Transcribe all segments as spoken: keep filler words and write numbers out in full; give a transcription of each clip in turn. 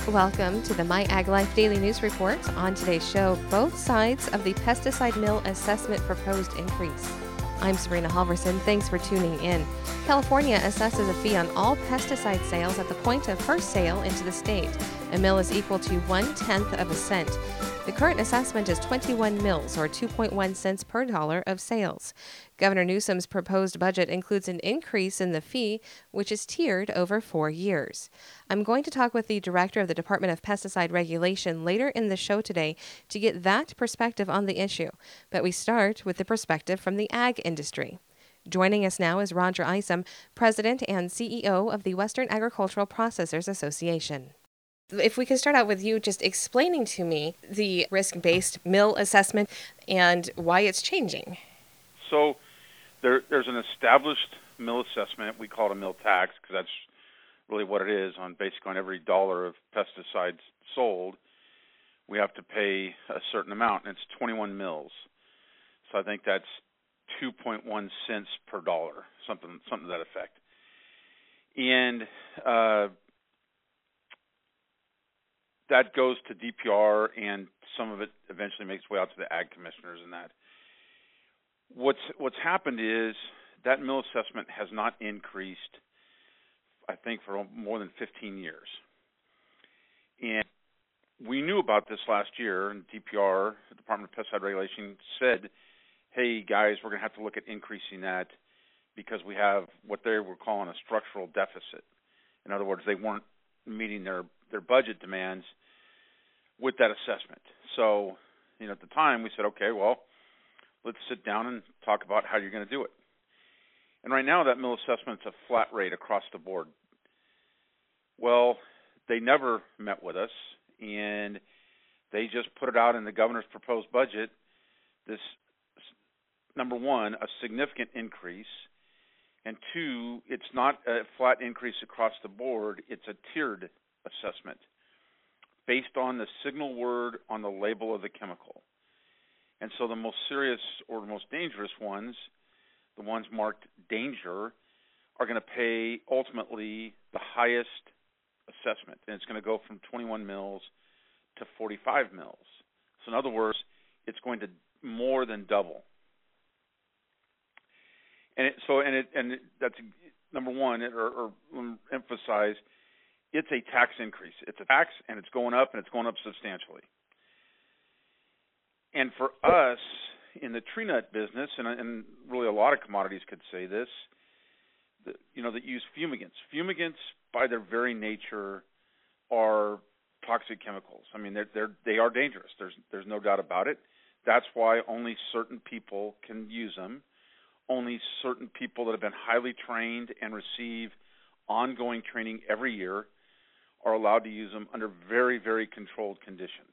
Welcome to the My Ag Life Daily News Report. On today's show, both sides of the pesticide mill assessment proposed increase. I'm Serena Halverson. Thanks for tuning in. California assesses a fee on all pesticide sales at the point of first sale into the state. A mill is equal to one-tenth of a cent. The current assessment is twenty-one mills, or two point one cents per dollar of sales. Governor Newsom's proposed budget includes an increase in the fee, which is tiered over four years. I'm going to talk with the director of the Department of Pesticide Regulation later in the show today to get that perspective on the issue. But we start with the perspective from the ag industry. Joining us now is Roger Isom, President and C E O of the Western Agricultural Processors Association. If we could start out with you just explaining to me the risk-based mill assessment and why it's changing. So there, there's an established mill assessment. We call it a mill tax because that's really what it is. On basically on every dollar of pesticides sold, we have to pay a certain amount, and it's twenty-one mills. So I think that's two point one cents per dollar, something something to that effect. And uh, that goes to D P R, and some of it eventually makes its way out to the ag commissioners and that. What's what's happened is that mill assessment has not increased, I think, for more than fifteen years. And we knew about this last year, and D P R, the Department of Pesticide Regulation, said, hey, guys, we're going to have to look at increasing that because we have what they were calling a structural deficit. In other words, they weren't meeting their, their budget demands with that assessment. So, you know, at the time, we said, okay, well, let's sit down and talk about how you're going to do it. And right now, that mill assessment's a flat rate across the board. Well, they never met with us, and they just put it out in the governor's proposed budget, this, number one, a significant increase, and two, it's not a flat increase across the board, it's a tiered assessment based on the signal word on the label of the chemical. And so the most serious or the most dangerous ones, the ones marked danger, are going to pay ultimately the highest assessment. And it's going to go from twenty-one mils to forty-five mils. So in other words, it's going to more than double. And it, so, and it, and it, that's number one, or, or emphasize, it's a tax increase. It's a tax, and it's going up, and it's going up substantially. And for us in the tree nut business, and, and really a lot of commodities could say this, the, you know, that use fumigants. Fumigants, by their very nature, are toxic chemicals. I mean, they're, they're they are dangerous. There's there's no doubt about it. That's why only certain people can use them. Only certain people that have been highly trained and receive ongoing training every year are allowed to use them under very, very controlled conditions.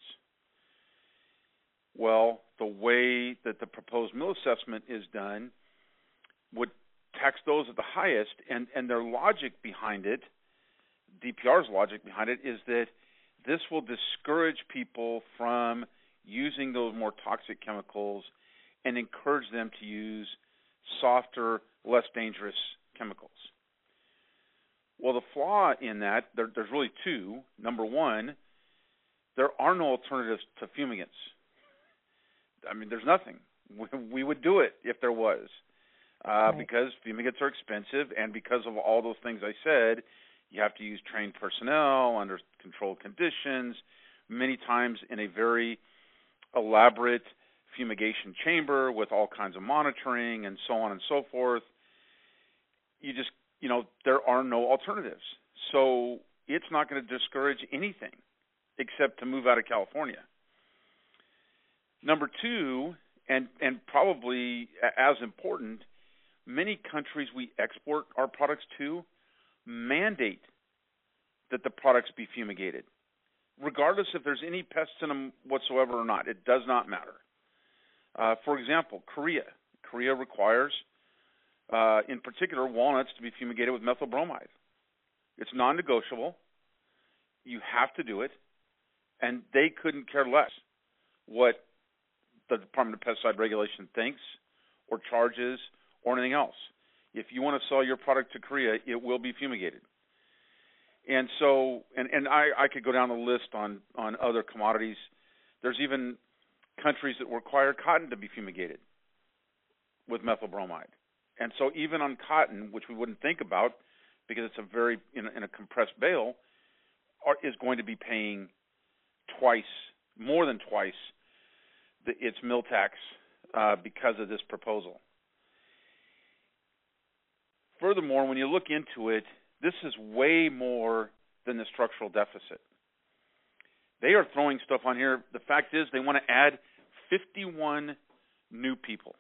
Well, the way that the proposed mill assessment is done would tax those at the highest, and, and their logic behind it, D P R's logic behind it, is that this will discourage people from using those more toxic chemicals and encourage them to use softer, less dangerous chemicals. Well, the flaw in that, there, there's really two. Number one, there are no alternatives to fumigants. I mean, there's nothing. We, we would do it if there was, uh, right. Because fumigants are expensive, and because of all those things I said, you have to use trained personnel under controlled conditions, many times in a very elaborate fumigation chamber with all kinds of monitoring and so on and so forth. You just, you know, there are no alternatives. So it's not going to discourage anything except to move out of California. Number two, and, and probably as important, many countries we export our products to mandate that the products be fumigated, regardless if there's any pests in them whatsoever or not. It does not matter. Uh, for example, Korea. Korea requires, uh, in particular, walnuts to be fumigated with methyl bromide. It's non-negotiable. You have to do it, and they couldn't care less what the Department of Pesticide Regulation thinks or charges or anything else. If you want to sell your product to Korea, it will be fumigated. And so, and, and I, I could go down the list on, on other commodities. There's even countries that require cotton to be fumigated with methyl bromide. And so even on cotton, which we wouldn't think about because it's a very, in a, in a compressed bale, are, is going to be paying twice, more than twice, the, its mill tax uh, because of this proposal. Furthermore, when you look into it, this is way more than the structural deficit. They are throwing stuff on here. The fact is they want to add fifty-one new people.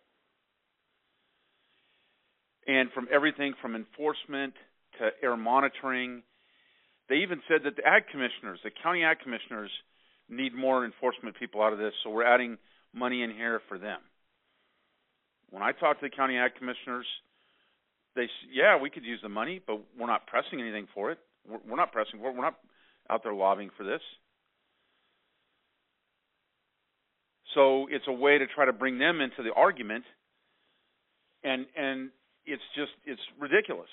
And from everything from enforcement to air monitoring. They even said that the ag commissioners, the county ag commissioners, need more enforcement people out of this, so we're adding money in here for them. When I talked to the county ag commissioners, they said, yeah, we could use the money, but we're not pressing anything for it. We're, we're not pressing for it. We're not out there lobbying for this. So it's a way to try to bring them into the argument, and and it's just, it's ridiculous.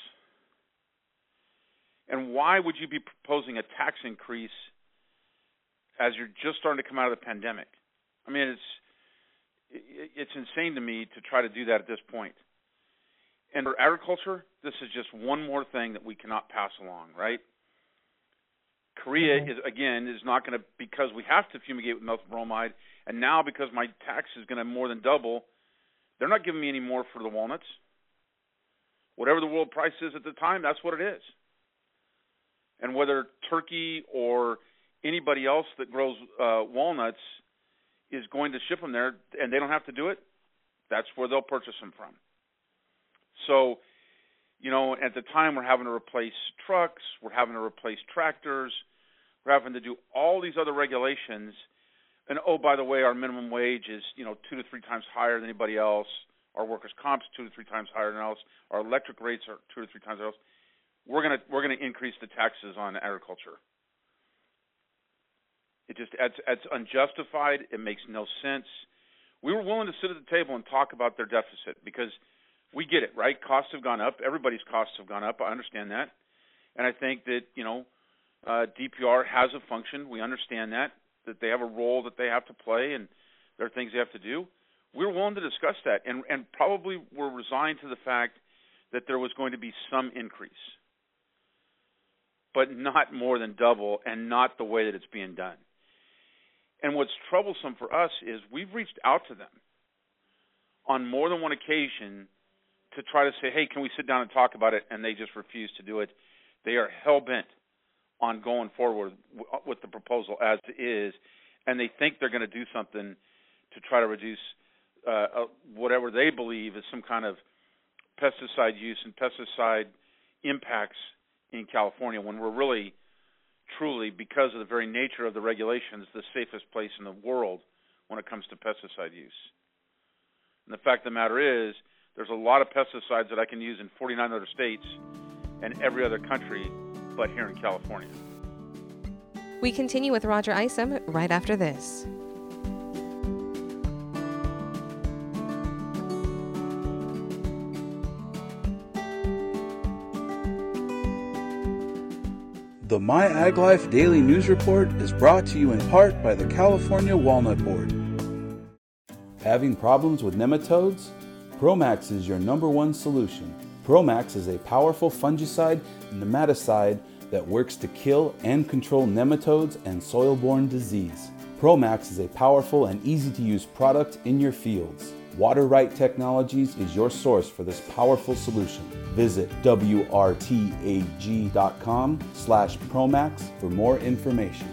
And why would you be proposing a tax increase as you're just starting to come out of the pandemic? I mean, it's it's insane to me to try to do that at this point. And for agriculture, this is just one more thing that we cannot pass along, right? Korea mm-hmm. is again is not going to, because we have to fumigate with methyl bromide, and now because my tax is going to more than double, they're not giving me any more for the walnuts. Whatever the world price is at the time, that's what it is. And whether Turkey or anybody else that grows uh, walnuts is going to ship them there and they don't have to do it, that's where they'll purchase them from. So, you know, at the time we're having to replace trucks, we're having to replace tractors, we're having to do all these other regulations. And, oh, by the way, our minimum wage is, you know, two to three times higher than anybody else. Our workers' comp's two to three times higher than else. Our electric rates are two to three times higher than else. We're gonna we're gonna increase the taxes on agriculture. It just it's, it's unjustified. It makes no sense. We were willing to sit at the table and talk about their deficit because we get it, right? Costs have gone up. Everybody's costs have gone up. I understand that, and I think that you know uh, D P R has a function. We understand that that they have a role that they have to play, and there are things they have to do. We were willing to discuss that, and and probably were resigned to the fact that there was going to be some increase, but not more than double and not the way that it's being done. And what's troublesome for us is we've reached out to them on more than one occasion to try to say, hey, can we sit down and talk about it? And they just refuse to do it. They are hell-bent on going forward with the proposal as is, and they think they're going to do something to try to reduce uh, uh, whatever they believe is some kind of pesticide use and pesticide impacts in California, when we're really, truly, because of the very nature of the regulations, the safest place in the world when it comes to pesticide use. And the fact of the matter is, there's a lot of pesticides that I can use in forty-nine other states and every other country but here in California. We continue with Roger Isom right after this. The My Ag Life Daily News Report is brought to you in part by the California Walnut Board. Having problems with nematodes? Promax is your number one solution. Promax is a powerful fungicide and nematicide that works to kill and control nematodes and soil-borne disease. Promax is a powerful and easy-to-use product in your fields. Water Right Technologies is your source for this powerful solution. Visit W R T A G dot com slash Promax for more information.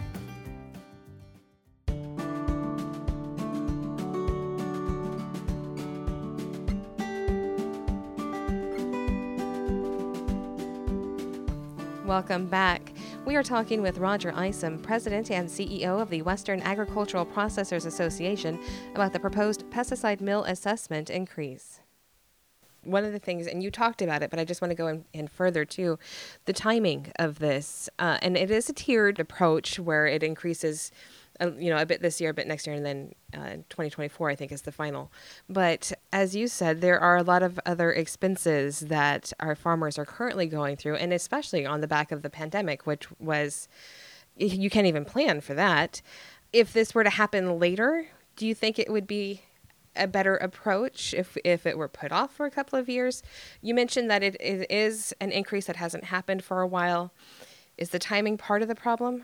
Welcome back. We are talking with Roger Isom, President and C E O of the Western Agricultural Processors Association, about the proposed pesticide mill assessment increase. One of the things, and you talked about it, but I just want to go in, in further too, the timing of this. Uh, and it is a tiered approach where it increases uh, you know, a bit this year, a bit next year, and then uh, twenty twenty-four, I think, is the final. But as you said, there are a lot of other expenses that our farmers are currently going through, and especially on the back of the pandemic, which was, you can't even plan for that. If this were to happen later, do you think it would be a better approach if if it were put off for a couple of years? You mentioned that it, it is an increase that hasn't happened for a while. Is the timing part of the problem?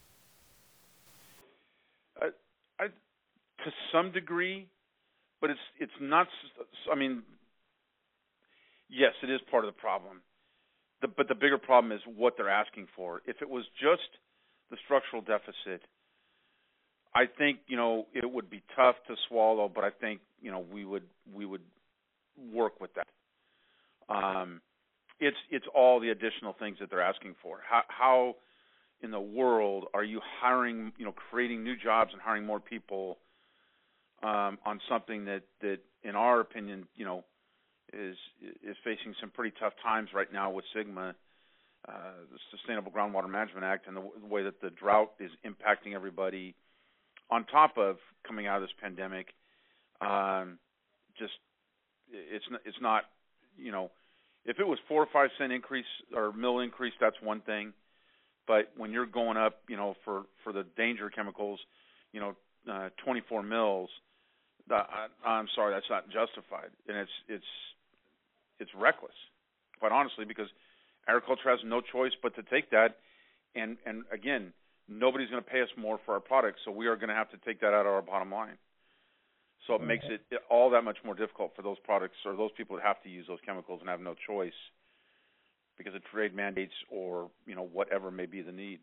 I, I, to some degree, but it's it's not. I mean, yes, it is part of the problem. The, but the bigger problem is what they're asking for. If it was just the structural deficit, I think, you know, it would be tough to swallow, but I think, you know, we would we would work with that. Um, it's it's all the additional things that they're asking for. How, how in the world are you hiring, you know, creating new jobs and hiring more people um, on something that, that, in our opinion, you know, is is facing some pretty tough times right now with SGMA, uh, the Sustainable Groundwater Management Act, and the, the way that the drought is impacting everybody. On top of coming out of this pandemic, um, just it's not, it's not, you know, if it was four or five cent increase or mill increase, that's one thing. But when you're going up, you know, for, for the danger chemicals, you know, uh, twenty-four mils, that, I, I'm sorry, that's not justified, and it's it's it's reckless, quite honestly, because agriculture has no choice but to take that, and and again, nobody's going to pay us more for our products, so we are going to have to take that out of our bottom line. So it okay. makes it all that much more difficult for those products or those people that have to use those chemicals and have no choice because of trade mandates or, you know, whatever may be the need.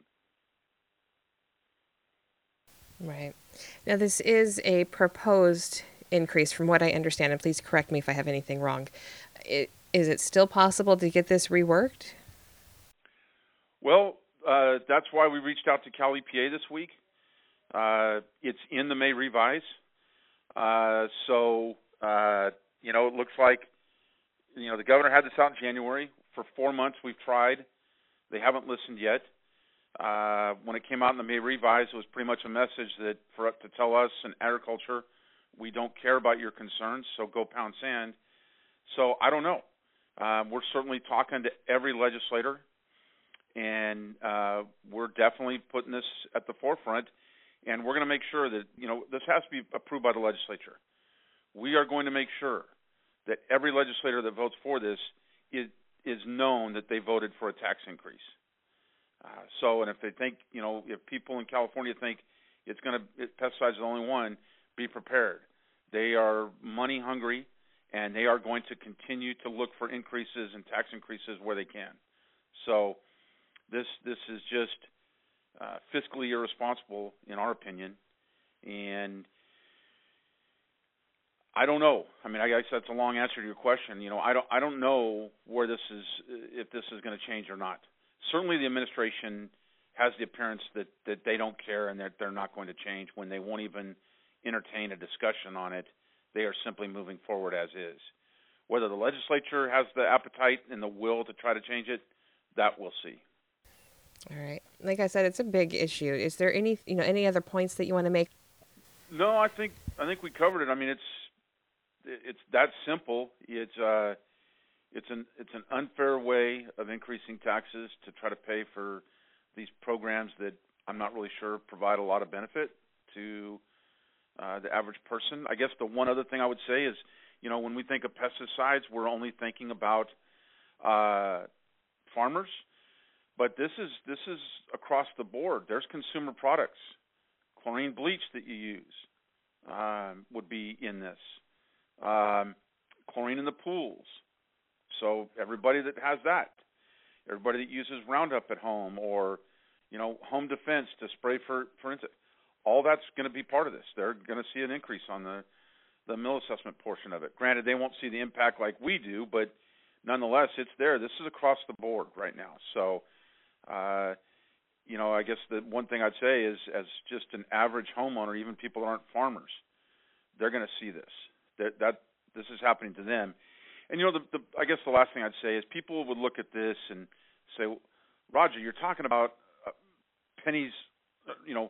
Right. Now, this is a proposed increase from what I understand, and please correct me if I have anything wrong. It, is it still possible to get this reworked? Well, Uh, that's why we reached out to Cal E P A this week. Uh, it's in the May revise. Uh, so, uh, you know, it looks like, you know, the governor had this out in January. For four months we've tried. They haven't listened yet. Uh, when it came out in the May revise, it was pretty much a message that for to tell us in agriculture, we don't care about your concerns, so go pound sand. So I don't know. Uh, we're certainly talking to every legislator. And uh, we're definitely putting this at the forefront, and we're going to make sure that, you know, this has to be approved by the legislature. We are going to make sure that every legislator that votes for this is, is known that they voted for a tax increase. Uh, so, and if they think, you know, if people in California think it's going to, pesticides are the only one, be prepared. They are money hungry, and they are going to continue to look for increases and tax increases where they can. So, This this is just uh, fiscally irresponsible, in our opinion, and I don't know. I mean, I guess that's a long answer to your question. You know, I don't I don't know where this is, if this is going to change or not. Certainly, the administration has the appearance that, that they don't care and that they're not going to change. When they won't even entertain a discussion on it, they are simply moving forward as is. Whether the legislature has the appetite and the will to try to change it, that we'll see. All right. Like I said, it's a big issue. Is there any, you know, any other points that you want to make? No, I think I think we covered it. I mean, it's it's that simple. It's uh, it's an it's an unfair way of increasing taxes to try to pay for these programs that I'm not really sure provide a lot of benefit to uh, the average person. I guess the one other thing I would say is, you know, when we think of pesticides, we're only thinking about uh, farmers. But this is this is across the board. There's consumer products. Chlorine bleach that you use um, would be in this. Um, chlorine in the pools. So everybody that has that, everybody that uses Roundup at home or, you know, home defense to spray for, for insects, all that's going to be part of this. They're going to see an increase on the, the mill assessment portion of it. Granted, they won't see the impact like we do, but nonetheless, it's there. This is across the board right now. So, Uh, you know, I guess the one thing I'd say is, as just an average homeowner, even people that aren't farmers, they're going to see this. That, that this is happening to them. And you know, the, the, I guess the last thing I'd say is people would look at this and say, Roger, you're talking about uh, pennies, uh, you know,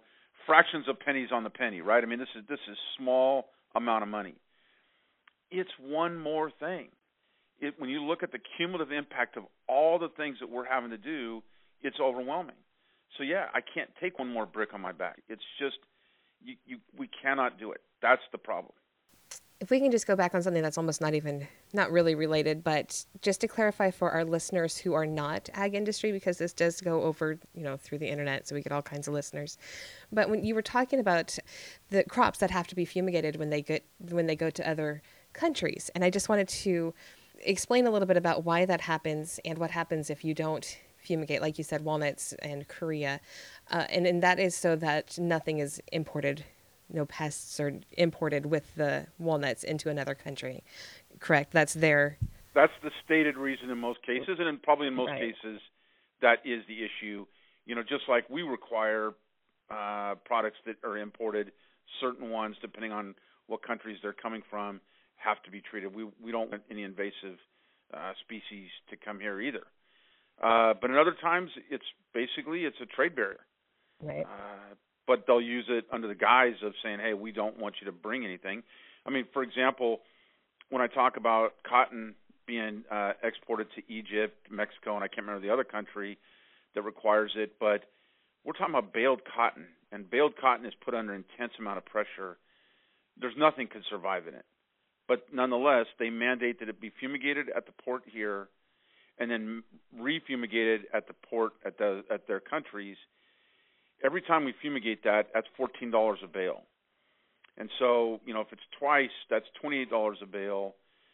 fractions of pennies on the penny, right? I mean, this is this is small amount of money. It's one more thing. It, when you look at the cumulative impact of all the things that we're having to do, it's overwhelming. So yeah, I can't take one more brick on my back. It's just you, you we cannot do it. That's the problem. If we can just go back on something that's almost not even, not really related, but just to clarify for our listeners who are not ag industry, because this does go over, you know, through the internet, so we get all kinds of listeners. But when you were talking about the crops that have to be fumigated when they get, when they go to other countries, and I just wanted to explain a little bit about why that happens and what happens if you don't fumigate, like you said, walnuts and Korea. Uh, and, and that is so that nothing is imported, no pests are imported with the walnuts into another country. Correct? That's their... That's the stated reason in most cases, and in, probably in most right. cases that is the issue. You know, just like we require uh, products that are imported, certain ones, depending on what countries they're coming from, have to be treated. We we don't want any invasive uh, species to come here either. Uh, but in other times, it's basically it's a trade barrier. Right. Uh, but they'll use it under the guise of saying, hey, we don't want you to bring anything. I mean, for example, when I talk about cotton being uh, exported to Egypt, Mexico, and I can't remember the other country that requires it, but we're talking about baled cotton, and baled cotton is put under intense amount of pressure. There's nothing could survive in it. But nonetheless, they mandate that it be fumigated at the port here and then refumigated at the port at the at their countries. Every time we fumigate that, that's fourteen dollars a bale. And so, you know, if it's twice, that's twenty-eight dollars a bale.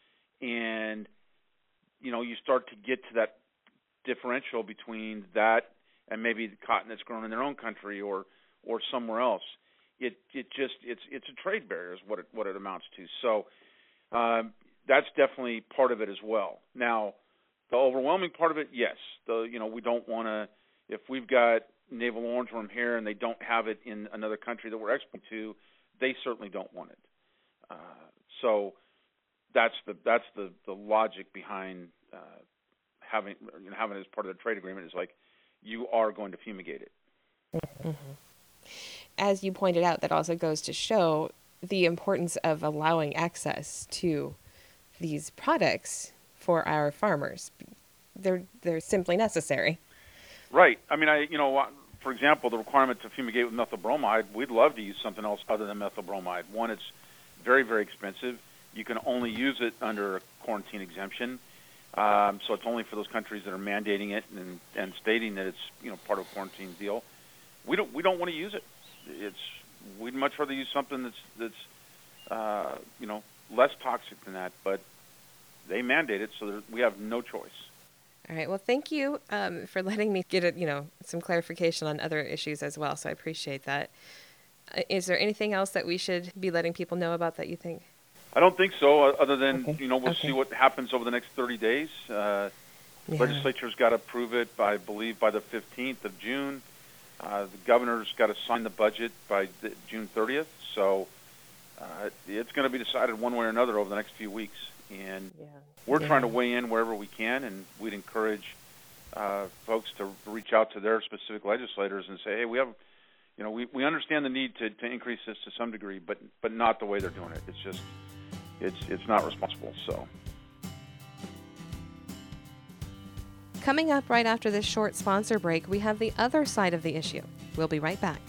And, you know, you start to get to that differential between that and maybe the cotton that's grown in their own country or or somewhere else. It it just it's it's a trade barrier is what it what it amounts to. So um, that's definitely part of it as well. Now, the overwhelming part of it, yes. The you know we don't want to if we've got navel orangeworm here and they don't have it in another country that we're exporting to, they certainly don't want it. Uh, so that's the that's the, the logic behind uh, having you know, having it as part of the trade agreement is like you are going to fumigate it. Mm-hmm. As you pointed out, that also goes to show the importance of allowing access to these products for our farmers. They're they're simply necessary. Right. I mean, I you know, for example, the requirement to fumigate with methyl bromide, we'd love to use something else other than methyl bromide. One, it's very, very expensive. You can only use it under a quarantine exemption. Um, so it's only for those countries that are mandating it and, and stating that it's you know part of a quarantine deal. We don't we don't want to use it. It's we'd much rather use something that's that's uh, you know less toxic than that. But they mandate it, so there, we have no choice. All right. Well, thank you um, for letting me get a, you know some clarification on other issues as well. So I appreciate that. Uh, is there anything else that we should be letting people know about that you think? I don't think so. Other than okay. you know we'll okay. see what happens over the next thirty days. Uh, yeah. Legislature's got to approve it by I believe by the fifteenth of June. Uh, the governor's got to sign the budget by the, June thirtieth. So uh, it's going to be decided one way or another over the next few weeks. And yeah. we're yeah. trying to weigh in wherever we can, and we'd encourage uh, folks to reach out to their specific legislators and say, hey, we have, you know, we, we understand the need to, to increase this to some degree, but but not the way they're doing it. It's just, it's it's not responsible. So. Coming up right after this short sponsor break, we have the other side of the issue. We'll be right back.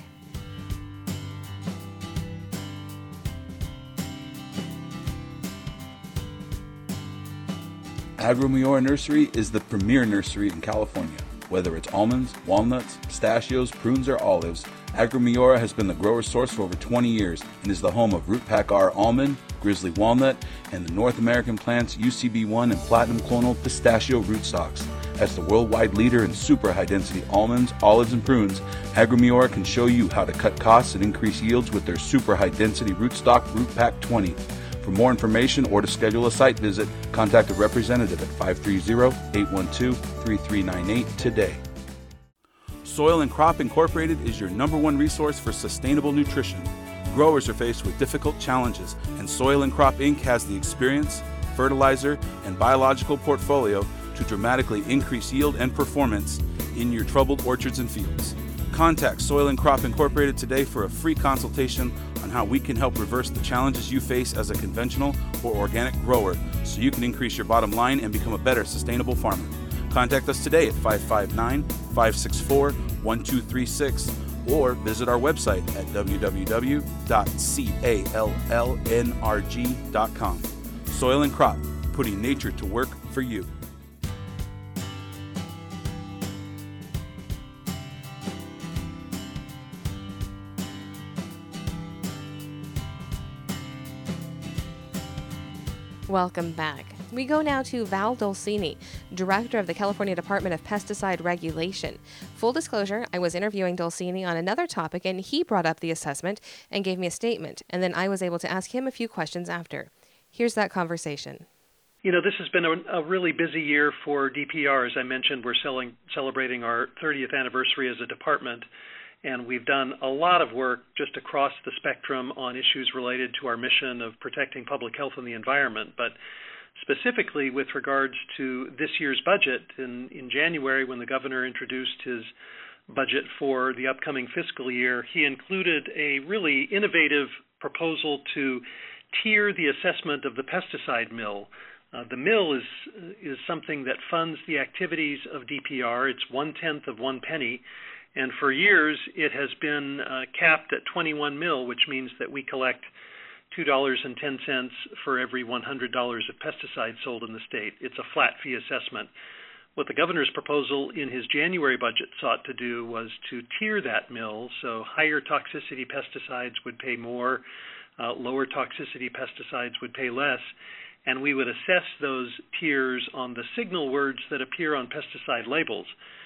Agro-Miora Nursery is the premier nursery in California. Whether it's almonds, walnuts, pistachios, prunes, or olives, Agro-Miora has been the grower source for over twenty years and is the home of Root Pack R almond, Grizzly walnut, and the North American plants U C B one and Platinum Clonal pistachio rootstocks. As the worldwide leader in super high-density almonds, olives, and prunes, Agro-Miora can show you how to cut costs and increase yields with their super high-density rootstock Root Pack twenty. For more information or to schedule a site visit, contact a representative at five three zero, eight one two, three three nine eight today. Soil and Crop Incorporated is your number one resource for sustainable nutrition. Growers are faced with difficult challenges, and Soil and Crop Incorporated has the experience, fertilizer, and biological portfolio to dramatically increase yield and performance in your troubled orchards and fields. Contact Soil and Crop Incorporated today for a free consultation on how we can help reverse the challenges you face as a conventional or organic grower so you can increase your bottom line and become a better sustainable farmer. Contact us today at five five nine, five six four, one two three six or visit our website at w w w dot callnrg dot com. Soil and Crop, putting nature to work for you. Welcome back. We go now to Val Dolcini, Director of the California Department of Pesticide Regulation. Full disclosure, I was interviewing Dolcini on another topic and he brought up the assessment and gave me a statement, and then I was able to ask him a few questions after. Here's that conversation. You know, this has been a, a really busy year for D P R. As I mentioned, we're selling, celebrating our thirtieth anniversary as a department, and we've done a lot of work just across the spectrum on issues related to our mission of protecting public health and the environment. But specifically with regards to this year's budget, in, in January when the governor introduced his budget for the upcoming fiscal year, he included a really innovative proposal to tier the assessment of the pesticide mill. Uh, the mill is is something that funds the activities of D P R. It's one-tenth of one penny. And for years, it has been uh, capped at twenty-one mil, which means that we collect two dollars and ten cents for every one hundred dollars of pesticides sold in the state. It's a flat fee assessment. What the governor's proposal in his January budget sought to do was to tier that mill, so higher toxicity pesticides would pay more, uh, lower toxicity pesticides would pay less, and we would assess those tiers on the signal words that appear on pesticide labels.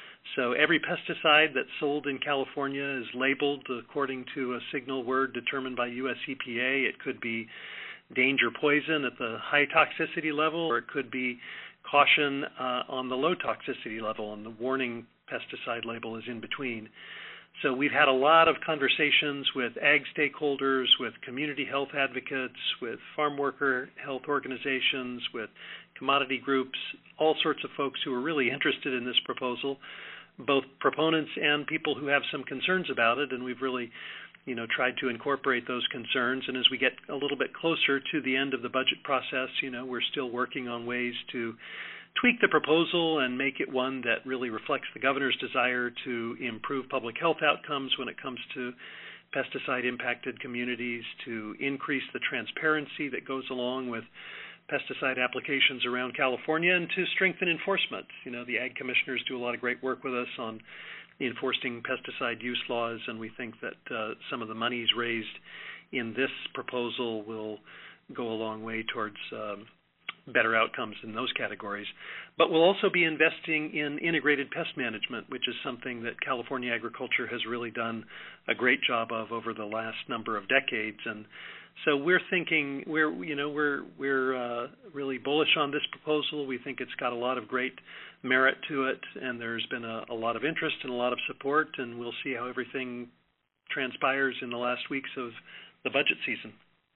So every pesticide that's sold in California is labeled according to a signal word determined by U S E P A. It could be danger poison at the high toxicity level, or it could be caution uh, on the low toxicity level, and the warning pesticide label is in between. So we've had a lot of conversations with ag stakeholders, with community health advocates, with farm worker health organizations, with commodity groups, all sorts of folks who are really interested in this proposal, both proponents and people who have some concerns about it, and we've really, you know, tried to incorporate those concerns. And as we get a little bit closer to the end of the budget process, you know, we're still working on ways to tweak the proposal and make it one that really reflects the governor's desire to improve public health outcomes when it comes to pesticide-impacted communities, to increase the transparency that goes along with pesticide applications around California, and to strengthen enforcement. You know, the ag commissioners do a lot of great work with us on enforcing pesticide use laws, and we think that uh, some of the monies raised in this proposal will go a long way towards um, better outcomes in those categories. But we'll also be investing in integrated pest management, which is something that California agriculture has really done a great job of over the last number of decades. And so we're thinking we're you know we're we're uh, really bullish on this proposal. We think it's got a lot of great merit to it, and there's been a, a lot of interest and a lot of support, and we'll see how everything transpires in the last weeks of the budget season.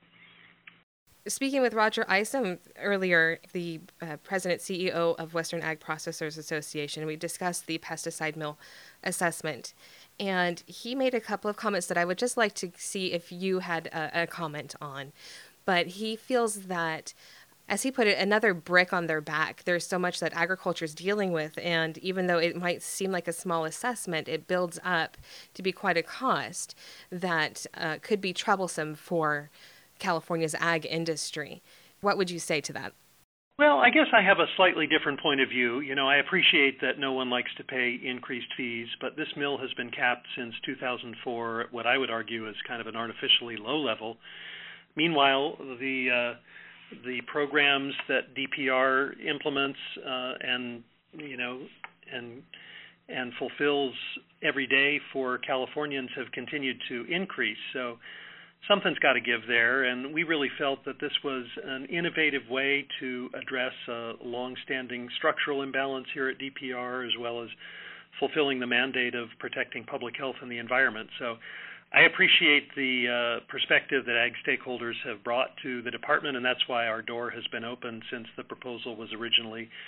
Speaking with Roger Isom earlier, the uh, president C E O of Western Ag Processors Association, we discussed the pesticide mill assessment, and he made a couple of comments that I would just like to see if you had a, a comment on. But he feels that, as he put it, another brick on their back. There's so much that agriculture is dealing with, and even though it might seem like a small assessment, it builds up to be quite a cost that uh, could be troublesome for California's ag industry. What would you say to that? Well, I guess I have a slightly different point of view. You know, I appreciate that no one likes to pay increased fees, but this mill has been capped since two thousand four at what I would argue is kind of an artificially low level. Meanwhile, the uh, the programs that D P R implements uh, and, you know, and and fulfills every day for Californians have continued to increase. So something's got to give there, and we really felt that this was an innovative way to address a long-standing structural imbalance here at D P R, as well as fulfilling the mandate of protecting public health and the environment. So I appreciate the uh, perspective that ag stakeholders have brought to the department, and that's why our door has been open since the proposal was originally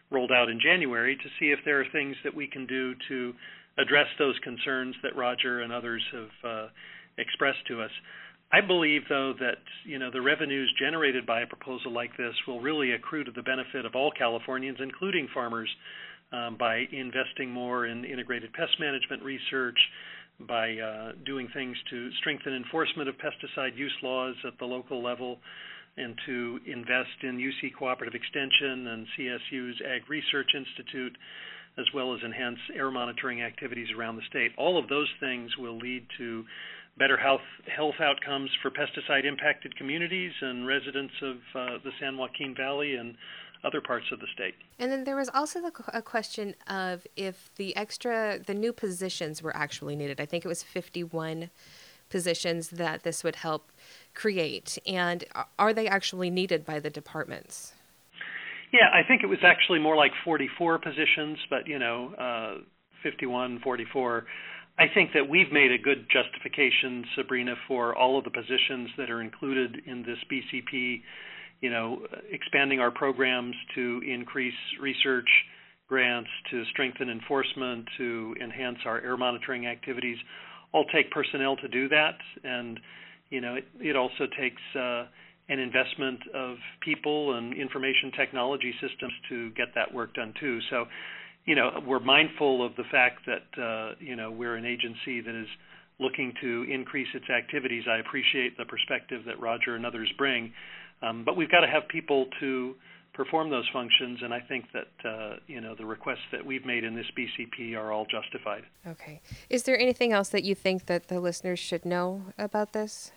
rolled out in January to see if there are things that we can do to address those concerns that Roger and others have uh, expressed to us. I believe, though, that you know the revenues generated by a proposal like this will really accrue to the benefit of all Californians, including farmers, um, by investing more in integrated pest management research, by uh, doing things to strengthen enforcement of pesticide use laws at the local level, and to invest in U C Cooperative Extension and C S U's Ag Research Institute, as well as enhance air monitoring activities around the state. All of those things will lead to better health health outcomes for pesticide-impacted communities and residents of uh, the San Joaquin Valley and other parts of the state. And then there was also the, a question of if the extra, the new positions were actually needed. I think it was fifty-one positions that this would help create. And are they actually needed by the departments? Yeah, I think it was actually more like forty-four positions, but, you know, uh, fifty-one, forty-four. I think that we've made a good justification, Sabrina, for all of the positions that are included in this B C P, you know, expanding our programs to increase research grants, to strengthen enforcement, to enhance our air monitoring activities, all take personnel to do that. And, you know, it, it also takes uh, an investment of people and information technology systems to get that work done too. So, you know, we're mindful of the fact that, uh, you know, we're an agency that is looking to increase its activities. I appreciate the perspective that Roger and others bring, um, but we've got to have people to perform those functions, and I think that, uh, you know, the requests that we've made in this B C P are all justified. Okay. Is there anything else that you think that the listeners should know about this?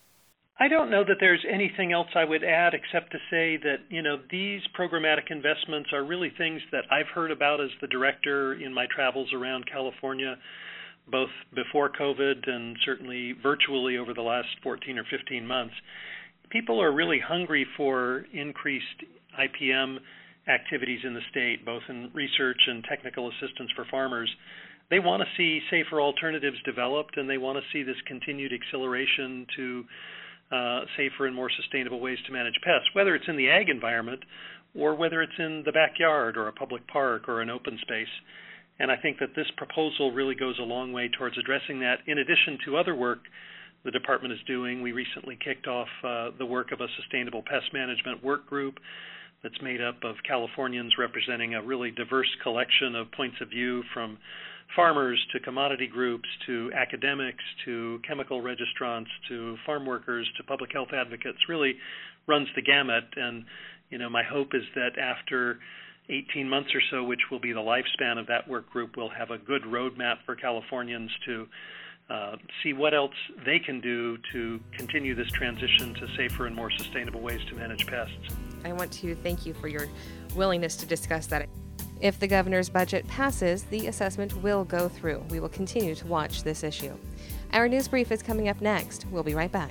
I don't know that there's anything else I would add except to say that, you know, these programmatic investments are really things that I've heard about as the director in my travels around California, both before COVID and certainly virtually over the last fourteen or fifteen months. People are really hungry for increased I P M activities in the state, both in research and technical assistance for farmers. They want to see safer alternatives developed, and they want to see this continued acceleration to Uh, safer and more sustainable ways to manage pests, whether it's in the ag environment or whether it's in the backyard or a public park or an open space. And I think that this proposal really goes a long way towards addressing that. In addition to other work the department is doing, we recently kicked off uh, the work of a sustainable pest management work group that's made up of Californians representing a really diverse collection of points of view, from farmers to commodity groups to academics to chemical registrants to farm workers to public health advocates. Really runs the gamut. And, you know, my hope is that after eighteen months or so, which will be the lifespan of that work group, we'll have a good roadmap for Californians to uh, see what else they can do to continue this transition to safer and more sustainable ways to manage pests. I want to thank you for your willingness to discuss that. If the governor's budget passes, the assessment will go through. We will continue to watch this issue. Our news brief is coming up next. We'll be right back.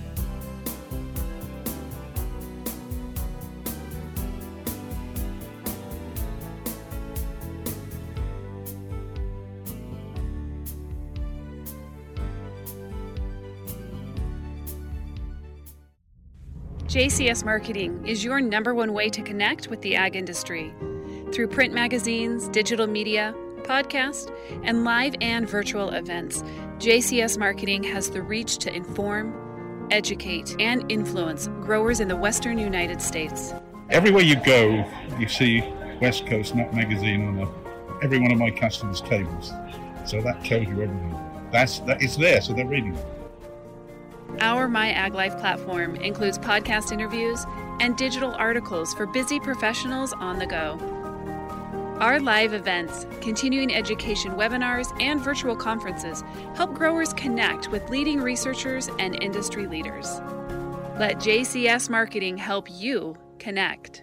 J C S Marketing is your number one way to connect with the ag industry. Through print magazines, digital media, podcast, and live and virtual events, J C S Marketing has the reach to inform, educate, and influence growers in the western United States. Everywhere you go, you see West Coast Nut Magazine on a, every one of my customers' tables. So that tells you everything. That's, that, it's there, so they're reading it. Our My Ag Life platform includes podcast interviews and digital articles for busy professionals on the go. Our live events, continuing education webinars, and virtual conferences help growers connect with leading researchers and industry leaders. Let J C S Marketing help you connect.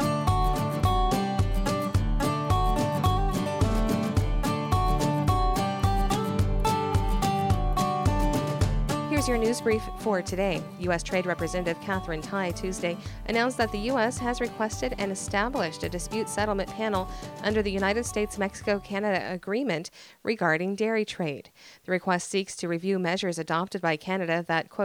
Here's your news brief for today. U S Trade Representative Katherine Tai Tuesday announced that the U S has requested and established a dispute settlement panel under the United States-Mexico-Canada Agreement regarding dairy trade. The request seeks to review measures adopted by Canada that, quote,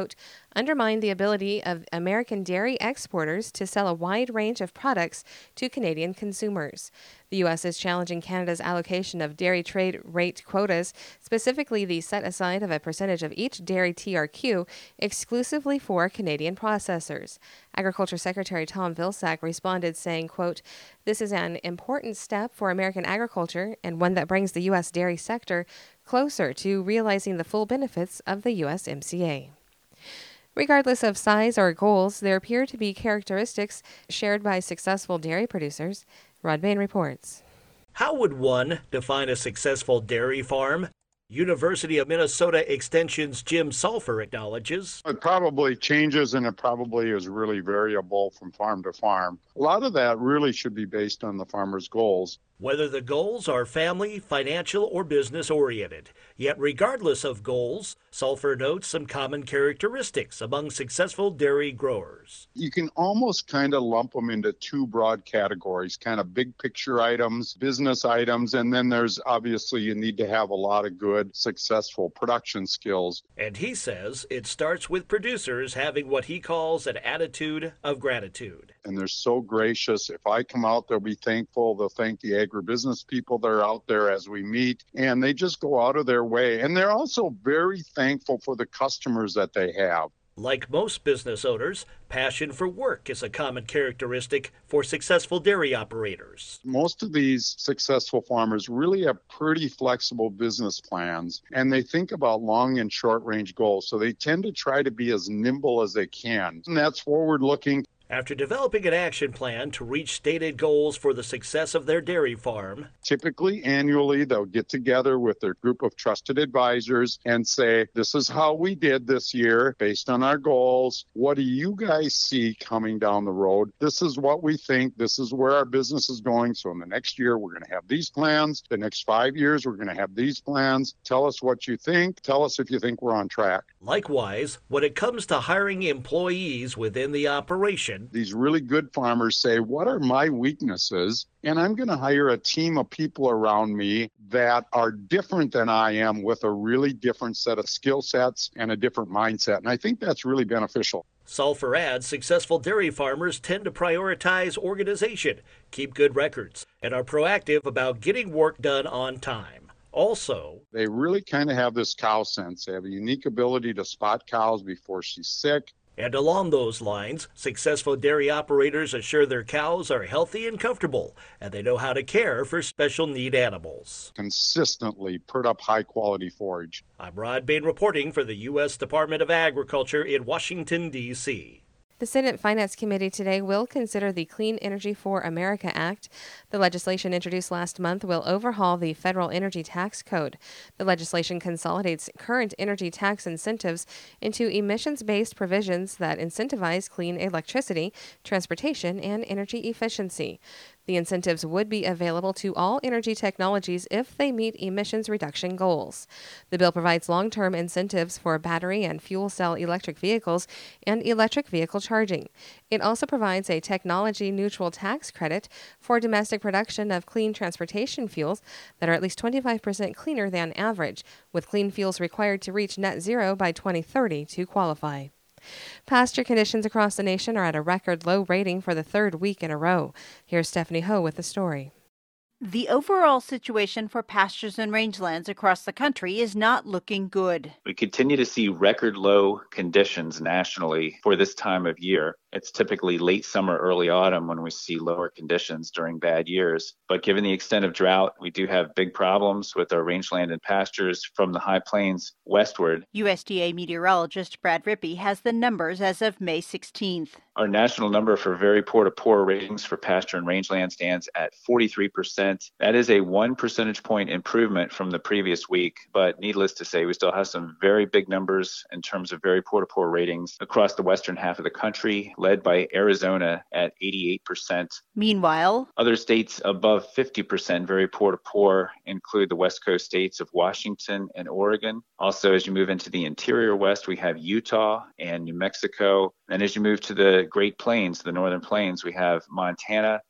undermine the ability of American dairy exporters to sell a wide range of products to Canadian consumers. The U S is challenging Canada's allocation of dairy trade rate quotas, specifically the set-aside of a percentage of each dairy T R Q exclusively for Canadian processors. Agriculture Secretary Tom Vilsack responded saying, quote, "This is an important step for American agriculture and one that brings the U S dairy sector closer to realizing the full benefits of the U S M C A." Regardless of size or goals, there appear to be characteristics shared by successful dairy producers. Rod Bain reports. How would one define a successful dairy farm? University of Minnesota Extension's Jim Sulphur acknowledges. It probably changes, and it probably is really variable from farm to farm. A lot of that really should be based on the farmer's goals. Whether the goals are family, financial, or business-oriented. Yet regardless of goals, Sulphur notes some common characteristics among successful dairy growers. You can almost kind of lump them into two broad categories, kind of big picture items, business items, and then there's obviously you need to have a lot of good, successful production skills. And he says it starts with producers having what he calls an attitude of gratitude. And they're so gracious. If I come out, they'll be thankful. They'll thank the agribusiness people that are out there as we meet, and they just go out of their way. And they're also very thankful for the customers that they have. Like most business owners, passion for work is a common characteristic for successful dairy operators. Most of these successful farmers really have pretty flexible business plans, and they think about long and short range goals. So they tend to try to be as nimble as they can. And that's forward looking. After developing an action plan to reach stated goals for the success of their dairy farm, typically annually they'll get together with their group of trusted advisors and say, this is how we did this year based on our goals. What do you guys see coming down the road? This is what we think. This is where our business is going. So in the next year, we're going to have these plans. The next five years, we're going to have these plans. Tell us what you think. Tell us if you think we're on track. Likewise, when it comes to hiring employees within the operation, these really good farmers say, what are my weaknesses? And I'm going to hire a team of people around me that are different than I am with a really different set of skill sets and a different mindset. And I think that's really beneficial. Sulphur adds successful dairy farmers tend to prioritize organization, keep good records, and are proactive about getting work done on time. Also, they really kind of have this cow sense. They have a unique ability to spot cows before she's sick. And along those lines, successful dairy operators assure their cows are healthy and comfortable, and they know how to care for special need animals. Consistently put up high quality forage. I'm Rod Bain reporting for the U S Department of Agriculture in Washington, D C The Senate Finance Committee today will consider the Clean Energy for America Act. The legislation introduced last month will overhaul the federal energy tax code. The legislation consolidates current energy tax incentives into emissions-based provisions that incentivize clean electricity, transportation, and energy efficiency. The incentives would be available to all energy technologies if they meet emissions reduction goals. The bill provides long-term incentives for battery and fuel cell electric vehicles and electric vehicle charging. It also provides a technology-neutral tax credit for domestic production of clean transportation fuels that are at least twenty-five percent cleaner than average, with clean fuels required to reach net zero by twenty thirty to qualify. Pasture conditions across the nation are at a record low rating for the third week in a row. Here's Stephanie Ho with the story. The overall situation for pastures and rangelands across the country is not looking good. We continue to see record low conditions nationally for this time of year. It's typically late summer, early autumn when we see lower conditions during bad years. But given the extent of drought, we do have big problems with our rangeland and pastures from the high plains westward. U S D A meteorologist Brad Rippey has the numbers as of May sixteenth. Our national number for very poor to poor ratings for pasture and rangeland stands at forty-three percent. That is a one percentage point improvement from the previous week. But needless to say, we still have some very big numbers in terms of very poor to poor ratings across the western half of the country, led by Arizona at eighty-eight percent. Meanwhile, other states above fifty percent very poor to poor include the West Coast states of Washington and Oregon. Also, as you move into the interior west, we have Utah and New Mexico. And as you move to the Great Plains, the northern plains, we have Montana,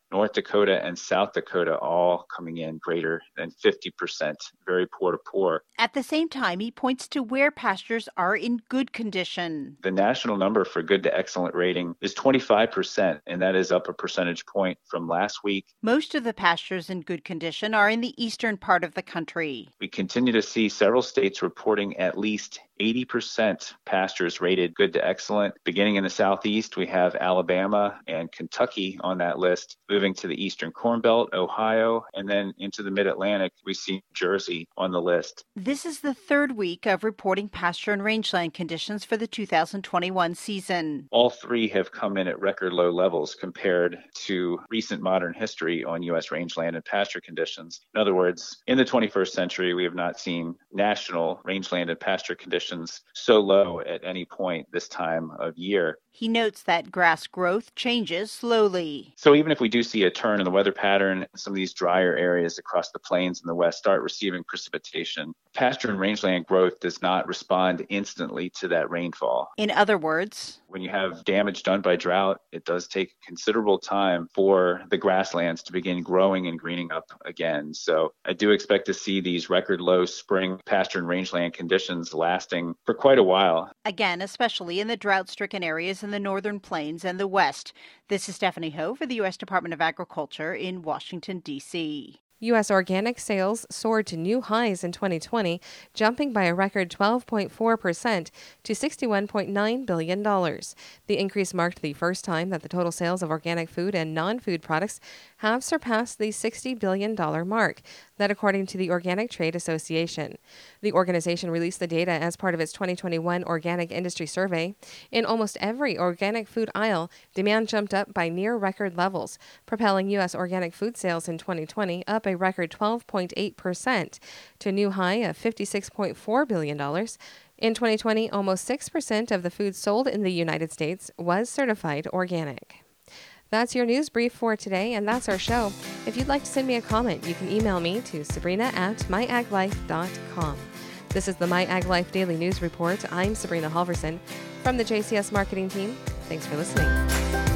North Dakota and South Dakota all coming in greater than fifty percent, very poor to poor. At the same time, he points to where pastures are in good condition. The national number for good to excellent rating is twenty-five percent, and that is up a percentage point from last week. Most of the pastures in good condition are in the eastern part of the country. We continue to see several states reporting at least eighty percent pastures rated good to excellent. Beginning in the southeast, we have Alabama and Kentucky on that list. Moving to the eastern Corn Belt, Ohio, and then into the mid-Atlantic, we see New Jersey on the list. This is the third week of reporting pasture and rangeland conditions for the two thousand twenty-one season. All three have come in at record low levels compared to recent modern history on U S rangeland and pasture conditions. In other words, in the twenty-first century, we have not seen national rangeland and pasture conditions so low at any point this time of year. He notes that grass growth changes slowly. So even if we do see a turn in the weather pattern, some of these drier areas across the plains in the west start receiving precipitation, pasture and rangeland growth does not respond instantly to that rainfall. In other words, when you have damage done by drought, it does take considerable time for the grasslands to begin growing and greening up again. So I do expect to see these record low spring pasture and rangeland conditions lasting for quite a while. Again, especially in the drought-stricken areas in the northern plains and the west. This is Stephanie Ho for the U S Department of Agriculture in Washington, D C U S organic sales soared to new highs in twenty twenty, jumping by a record twelve point four percent to sixty-one point nine billion dollars. The increase marked the first time that the total sales of organic food and non-food products have surpassed the sixty billion dollars mark, that according to the Organic Trade Association. The organization released the data as part of its twenty twenty-one Organic Industry Survey. In almost every organic food aisle, demand jumped up by near record levels, propelling U S organic food sales in twenty twenty up a record twelve point eight percent to a new high of fifty-six point four billion dollars. In twenty twenty, almost six percent of the food sold in the United States was certified organic. That's your news brief for today, and that's our show. If you'd like to send me a comment, you can email me to Sabrina at my ag life dot com. This is the My Ag Life Daily News Report. I'm Sabrina Halverson from the J C S Marketing Team. Thanks for listening.